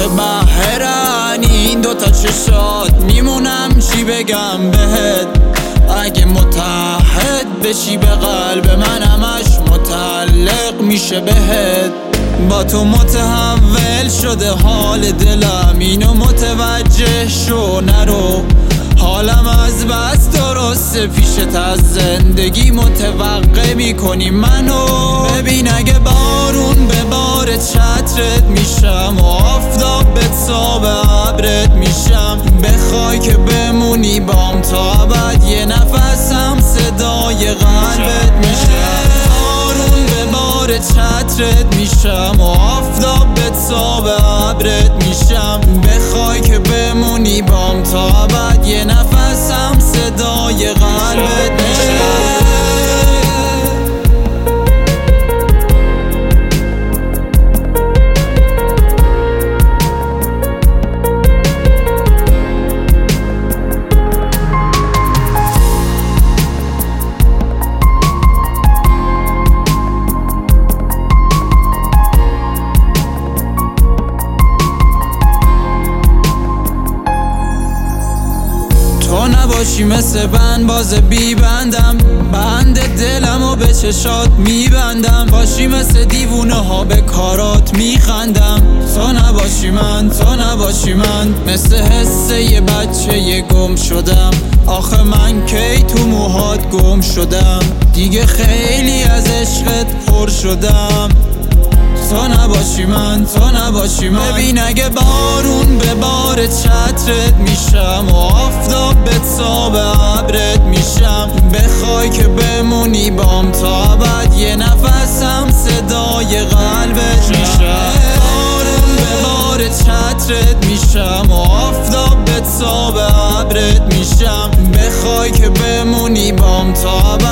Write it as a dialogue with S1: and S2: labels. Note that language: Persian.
S1: متبحرن این دوتا چشات، میمونم چی بگم بهت. اگه متحد بشی به قلب من، همش متعلق میشه بهت. با تو متحول شده حال دلم، اینو متوجه شو نرو. حالم از بس درسته پیشت، از زندگی متوقع میکنی منو. ببین اگه بارون به بار چترت میشم و آفتاب به تاب ابرت میشم، بخوای که بمونی بام تا ابد، یه نفسم صدای قلبت میشم. بارون به بار چترت میشم و آفتاب به تاب ابرت میشم، بخوای که بمونی بام تا ابد، یه نفسم صدای قلبت میشم. تو نباشی مثل بند باز بی بندم، بند دلم و به چشات میبندم. باشی مثل دیوونه ها به کارات میخندم. تو نباشی من، تو نباشی من، مثل حسه یه بچه یه گم شدم. آخه من کی تو موهات گم شدم، دیگه خیلی از عشقت پر شدم. تو نباشی من، تو نباشی من. ببین اگه بارون به بار چترت میشم و آفتاب به تاب ابرت میشم، بخوای که بمونی بام تا ابد، یه نفسم صدای قلبت میشم. بارون به بار چترت میشم و آفتاب به تاب ابرت میشم، بخوای که بمونی بام تا ابد.